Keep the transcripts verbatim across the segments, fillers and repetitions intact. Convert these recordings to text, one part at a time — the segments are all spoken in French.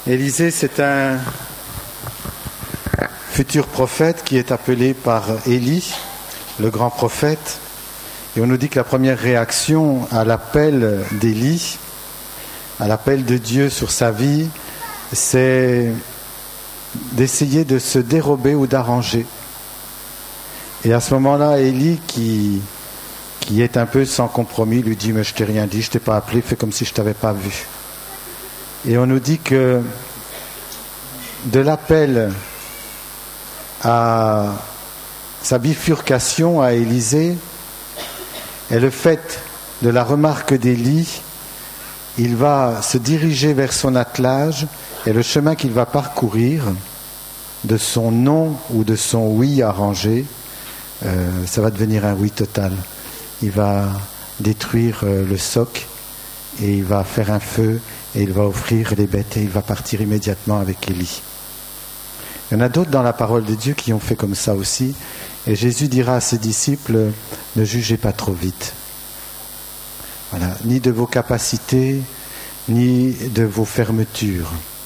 Élisée, c'est un futur prophète qui est appelé par Élie, le grand prophète. Et on nous dit que la première réaction à l'appel d'Élie, à l'appel de Dieu sur sa vie, c'est d'essayer de se dérober ou d'arranger. Et à ce moment-là, Élie, qui, qui est un peu sans compromis, lui dit « Mais je t'ai rien dit, je t'ai pas appelé, fais comme si je t'avais pas vu. » Et on nous dit que de l'appel à sa bifurcation à Élisée et le fait de la remarque d'Élie, il va se diriger vers son attelage et le chemin qu'il va parcourir, de son non ou de son oui arrangé, euh, ça va devenir un oui total. Il va détruire euh, le soc et il va faire un feu et il va offrir les bêtes et il va partir immédiatement avec Élie. Il y en a d'autres dans la parole de Dieu qui ont fait comme ça aussi. Et Jésus dira à ses disciples, ne jugez pas trop vite. Voilà, ni de vos capacités, ni de vos fermetures.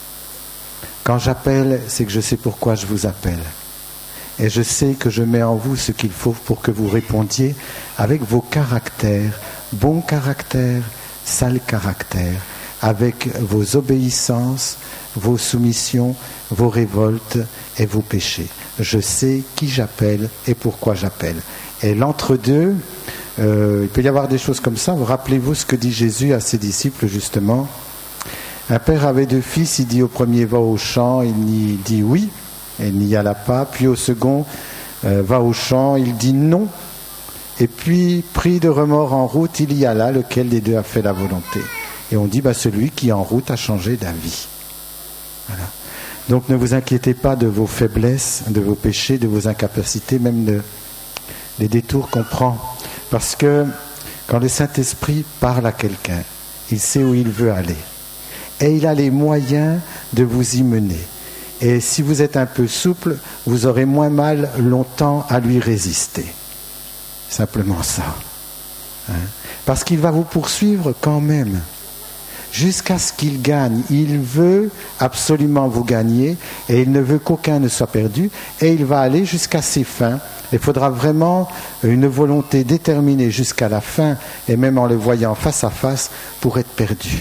Quand j'appelle, c'est que je sais pourquoi je vous appelle. Et je sais que je mets en vous ce qu'il faut pour que vous répondiez avec vos caractères, bon caractère, sale caractère, avec vos obéissances, vos soumissions, vos révoltes et vos péchés. Je sais qui j'appelle et pourquoi j'appelle. Et l'entre-deux, euh, il peut y avoir des choses comme ça. Vous rappelez-vous ce que dit Jésus à ses disciples, justement. Un père avait deux fils, il dit au premier, va au champ, il y dit oui, et il n'y alla pas. Puis au second, euh, va au champ, il dit non. Et puis, pris de remords en route, il y alla, lequel des deux a fait la volonté. Et on dit, bah, celui qui en route a changé d'avis. Voilà. Donc ne vous inquiétez pas de vos faiblesses, de vos péchés, de vos incapacités, même de, des détours qu'on prend. Parce que quand le Saint-Esprit parle à quelqu'un, il sait où il veut aller. Et il a les moyens de vous y mener. Et si vous êtes un peu souple, vous aurez moins mal longtemps à lui résister. Simplement ça. Hein? Parce qu'il va vous poursuivre quand même. Jusqu'à ce qu'il gagne. Il veut absolument vous gagner et il ne veut qu'aucun ne soit perdu et il va aller jusqu'à ses fins. Il faudra vraiment une volonté déterminée jusqu'à la fin et même en le voyant face à face pour être perdu.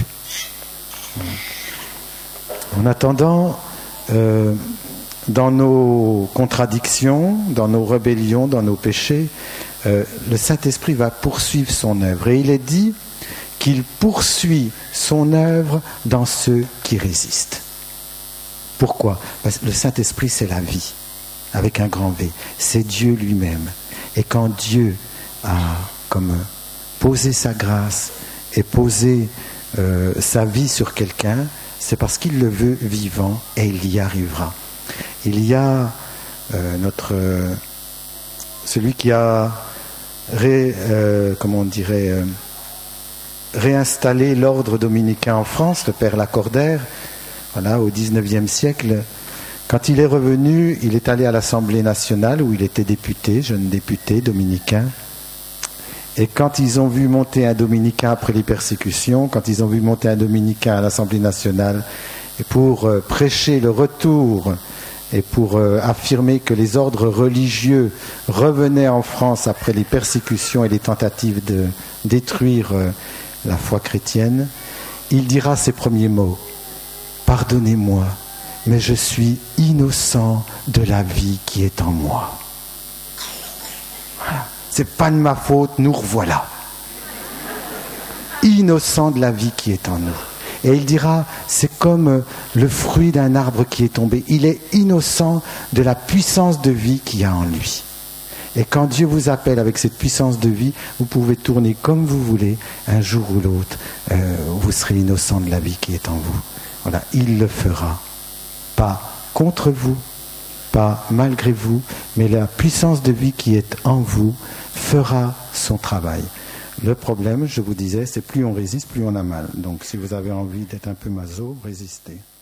En attendant, euh, dans nos contradictions, dans nos rébellions, dans nos péchés, euh, le Saint-Esprit va poursuivre son œuvre et il est dit qu'il poursuit son œuvre dans ceux qui résistent. Pourquoi ? Parce que le Saint-Esprit, c'est la vie, avec un grand V. C'est Dieu lui-même. Et quand Dieu a comme posé sa grâce et posé euh, sa vie sur quelqu'un, c'est parce qu'il le veut vivant et il y arrivera. Il y a euh, notre euh, celui qui a ré, euh, comment on dirait euh, réinstaller l'ordre dominicain en France, le père Lacordaire, voilà, au dix-neuvième siècle. Quand il est revenu, il est allé à l'Assemblée nationale où il était député, jeune député dominicain. Et quand ils ont vu monter un dominicain après les persécutions, quand ils ont vu monter un dominicain à l'Assemblée nationale et pour euh, prêcher le retour et pour euh, affirmer que les ordres religieux revenaient en France après les persécutions et les tentatives de détruire euh, la foi chrétienne, il dira ces premiers mots. « Pardonnez-moi, mais je suis innocent de la vie qui est en moi. » Voilà. C'est pas de ma faute, nous revoilà. Innocent de la vie qui est en nous. Et il dira, c'est comme le fruit d'un arbre qui est tombé. Il est innocent de la puissance de vie qu'il y a en lui. Et quand Dieu vous appelle avec cette puissance de vie, vous pouvez tourner comme vous voulez, un jour ou l'autre, euh, vous serez innocent de la vie qui est en vous. Voilà, il le fera. Pas contre vous, pas malgré vous, mais la puissance de vie qui est en vous fera son travail. Le problème, je vous disais, c'est plus on résiste, plus on a mal. Donc si vous avez envie d'être un peu maso, résistez.